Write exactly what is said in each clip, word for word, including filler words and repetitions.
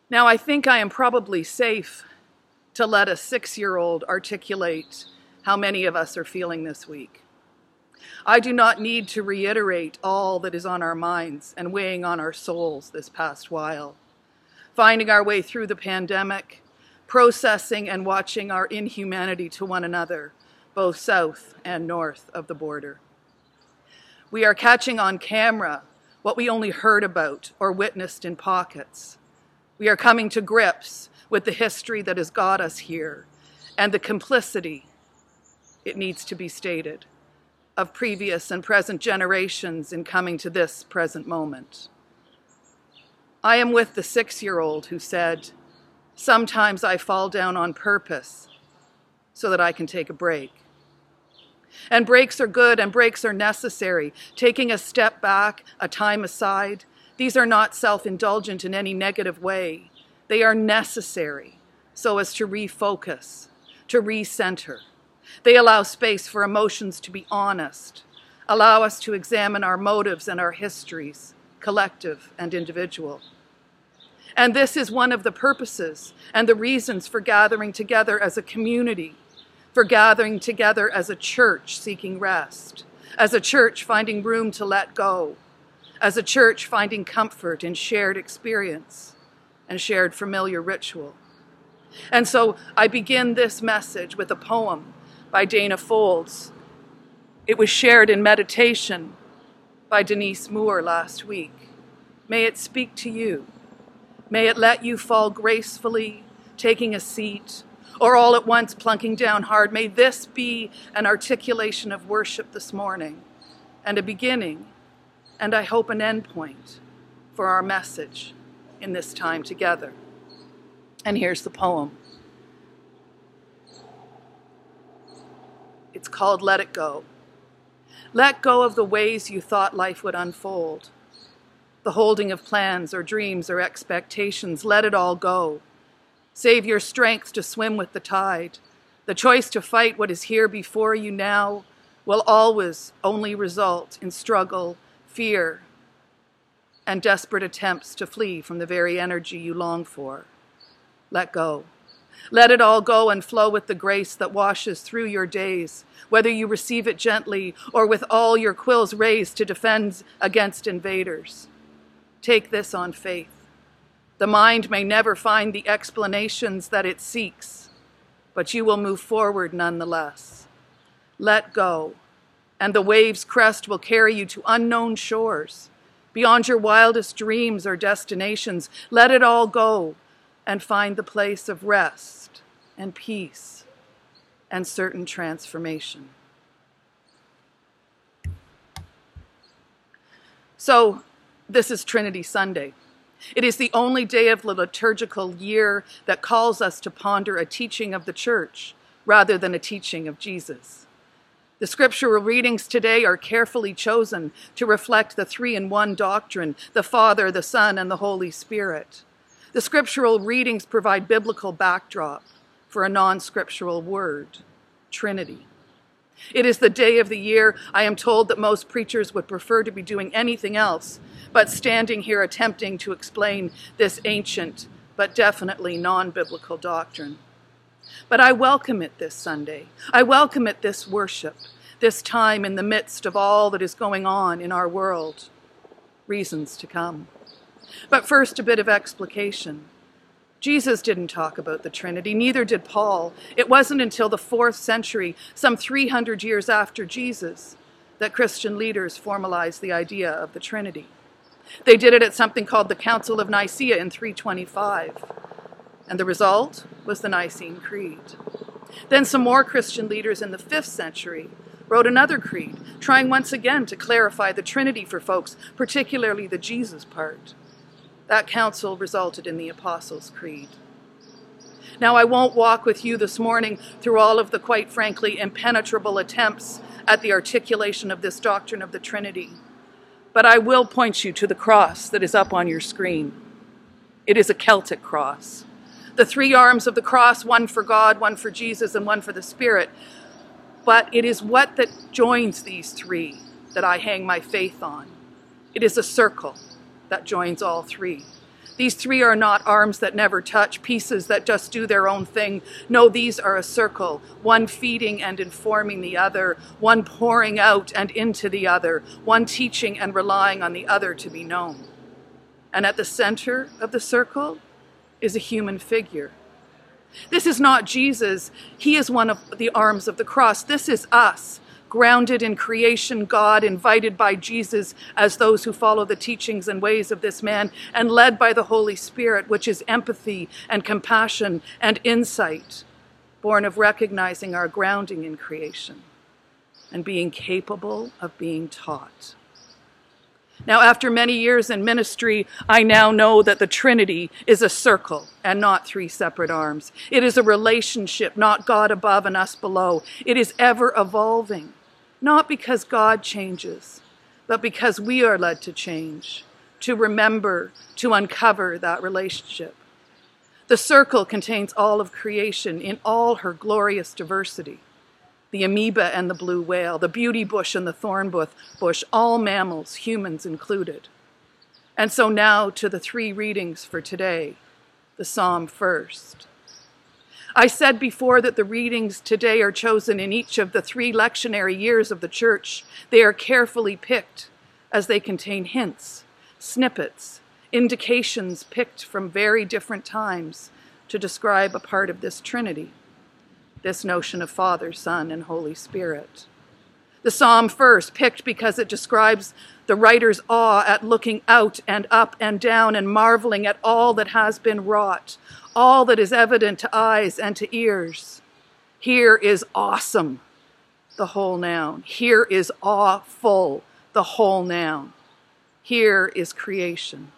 Now, I think I am probably safe to let a six-year-old articulate how many of us are feeling this week. I do not need to reiterate all that is on our minds and weighing on our souls this past while. Finding our way through the pandemic, processing and watching our inhumanity to one another, both south and north of the border. We are catching on camera what we only heard about or witnessed in pockets. We are coming to grips with the history that has got us here and the complicity, it needs to be stated, of previous and present generations in coming to this present moment. I am with the six-year-old who said, "Sometimes I fall down on purpose so that I can take a break." And breaks are good and breaks are necessary. Taking a step back, a time aside, these are not self-indulgent in any negative way. They are necessary so as to refocus, to recenter. They allow space for emotions to be honest, allow us to examine our motives and our histories, collective and individual. And this is one of the purposes and the reasons for gathering together as a community, for gathering together as a church seeking rest, as a church finding room to let go, as a church finding comfort in shared experience and shared familiar ritual. And so I begin this message with a poem by Dana Folds. It was shared in meditation by Denise Moore last week. May it speak to you. May it let you fall gracefully, taking a seat, or all at once plunking down hard. May this be an articulation of worship this morning, and a beginning, and I hope an end point for our message in this time together. And here's the poem. It's called Let It Go. Let go of the ways you thought life would unfold. The holding of plans or dreams or expectations, let it all go. Save your strength to swim with the tide. The choice to fight what is here before you now will always only result in struggle, fear, and desperate attempts to flee from the very energy you long for. Let go. Let it all go and flow with the grace that washes through your days, whether you receive it gently or with all your quills raised to defend against invaders. Take this on faith. The mind may never find the explanations that it seeks, but you will move forward nonetheless. Let go, and the wave's crest will carry you to unknown shores, beyond your wildest dreams or destinations. Let it all go and find the place of rest and peace and certain transformation. So, this is Trinity Sunday. It is the only day of the liturgical year that calls us to ponder a teaching of the church rather than a teaching of Jesus. The scriptural readings today are carefully chosen to reflect the three-in-one doctrine, the Father, the Son, and the Holy Spirit. The scriptural readings provide biblical backdrop for a non-scriptural word, Trinity. It is the day of the year I am told that most preachers would prefer to be doing anything else but standing here attempting to explain this ancient but definitely non-biblical doctrine. But I welcome it this Sunday. I welcome it this worship, this time in the midst of all that is going on in our world. Reasons to come. But first, a bit of explication. Jesus didn't talk about the Trinity, neither did Paul. It wasn't until the fourth century, some three hundred years after Jesus, that Christian leaders formalized the idea of the Trinity. They did it at something called the Council of Nicaea in three twenty-five, and the result was the Nicene Creed. Then some more Christian leaders in the fifth century wrote another creed, trying once again to clarify the Trinity for folks, particularly the Jesus part. That council resulted in the Apostles' Creed. Now, I won't walk with you this morning through all of the, quite frankly, impenetrable attempts at the articulation of this doctrine of the Trinity, but I will point you to the cross that is up on your screen. It is a Celtic cross. The three arms of the cross, one for God, one for Jesus, and one for the Spirit. But it is what that joins these three that I hang my faith on. It is a circle that joins all three. These three are not arms that never touch, pieces that just do their own thing. No, these are a circle, one feeding and informing the other, one pouring out and into the other, one teaching and relying on the other to be known. And at the center of the circle is a human figure. This is not Jesus. He is one of the arms of the cross. This is us, grounded in creation, God, invited by Jesus as those who follow the teachings and ways of this man, and led by the Holy Spirit, which is empathy and compassion and insight, born of recognizing our grounding in creation and being capable of being taught. Now, after many years in ministry, I now know that the Trinity is a circle and not three separate arms. It is a relationship, not God above and us below. It is ever evolving, not because God changes, but because we are led to change, to remember, to uncover that relationship. The circle contains all of creation in all her glorious diversity. The amoeba and the blue whale, the beauty bush and the thorn bush, all mammals, humans included. And so now to the three readings for today, the psalm first. I said before that the readings today are chosen in each of the three lectionary years of the church. They are carefully picked as they contain hints, snippets, indications picked from very different times to describe a part of this Trinity. This notion of Father, Son, and Holy Spirit. The psalm first, picked because it describes the writer's awe at looking out and up and down and marveling at all that has been wrought, all that is evident to eyes and to ears. Here is awesome, the whole noun. Here is awful, the whole noun. Here is creation.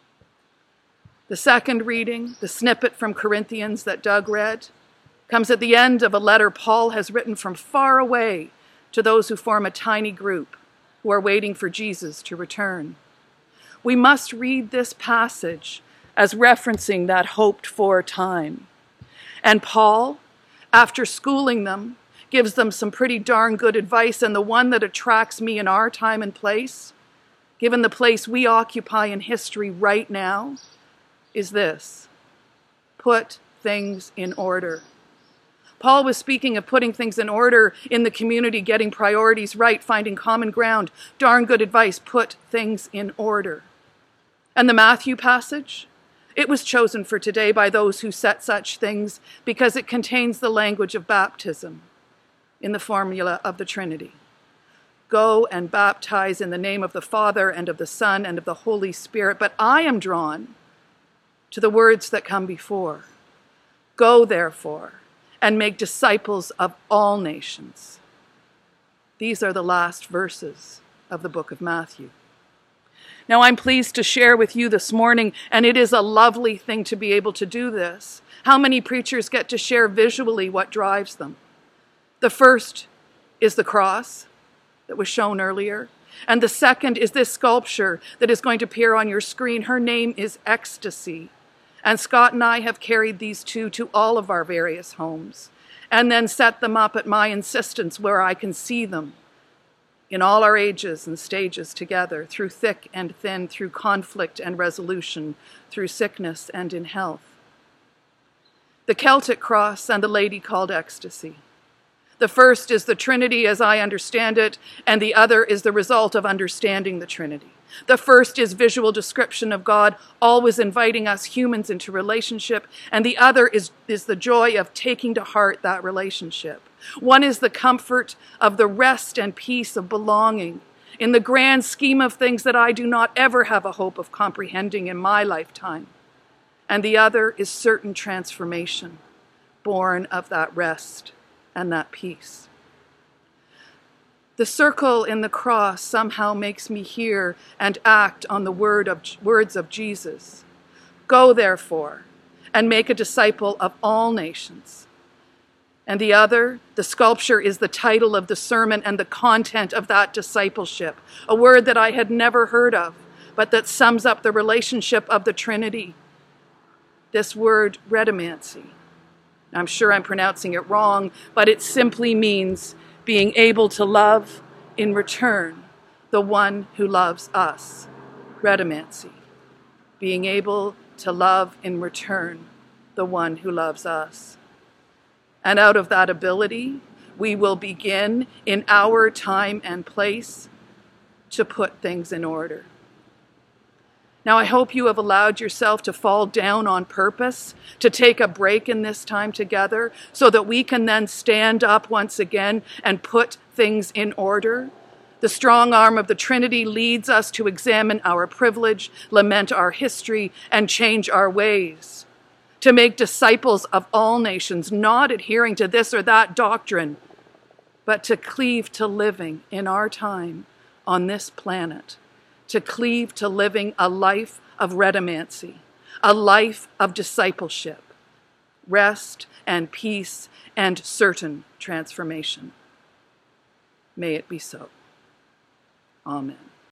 The second reading, the snippet from Corinthians that Doug read, comes at the end of a letter Paul has written from far away to those who form a tiny group who are waiting for Jesus to return. We must read this passage as referencing that hoped-for time. And Paul, after schooling them, gives them some pretty darn good advice, and the one that attracts me in our time and place, given the place we occupy in history right now, is this: put things in order. Paul was speaking of putting things in order in the community, getting priorities right, finding common ground. Darn good advice, put things in order. And the Matthew passage, it was chosen for today by those who set such things because it contains the language of baptism in the formula of the Trinity. Go and baptize in the name of the Father and of the Son and of the Holy Spirit. But I am drawn to the words that come before. Go, therefore, and make disciples of all nations. These are the last verses of the book of Matthew. Now, I'm pleased to share with you this morning, and it is a lovely thing to be able to do this. How many preachers get to share visually what drives them? The first is the cross that was shown earlier, and the second is this sculpture that is going to appear on your screen. Her name is Ecstasy. And Scott and I have carried these two to all of our various homes and then set them up at my insistence where I can see them in all our ages and stages together, through thick and thin, through conflict and resolution, through sickness and in health. The Celtic cross and the lady called Ecstasy. The first is the Trinity as I understand it, and the other is the result of understanding the Trinity. The first is visual description of God, always inviting us humans into relationship, and the other is, is the joy of taking to heart that relationship. One is the comfort of the rest and peace of belonging in the grand scheme of things that I do not ever have a hope of comprehending in my lifetime. And the other is certain transformation, born of that rest and that peace. The circle in the cross somehow makes me hear and act on the word of, words of Jesus. Go, therefore, and make a disciple of all nations. And the other, the sculpture, is the title of the sermon and the content of that discipleship, a word that I had never heard of, but that sums up the relationship of the Trinity. This word, redemancy. I'm sure I'm pronouncing it wrong, but it simply means being able to love in return the one who loves us. Redemancy. Being able to love in return the one who loves us. And out of that ability, we will begin in our time and place to put things in order. Now, I hope you have allowed yourself to fall down on purpose, to take a break in this time together, so that we can then stand up once again and put things in order. The strong arm of the Trinity leads us to examine our privilege, lament our history, and change our ways, to make disciples of all nations, not adhering to this or that doctrine, but to cleave to living in our time on this planet, to cleave to living a life of redemancy, a life of discipleship, rest and peace and certain transformation. May it be so. Amen.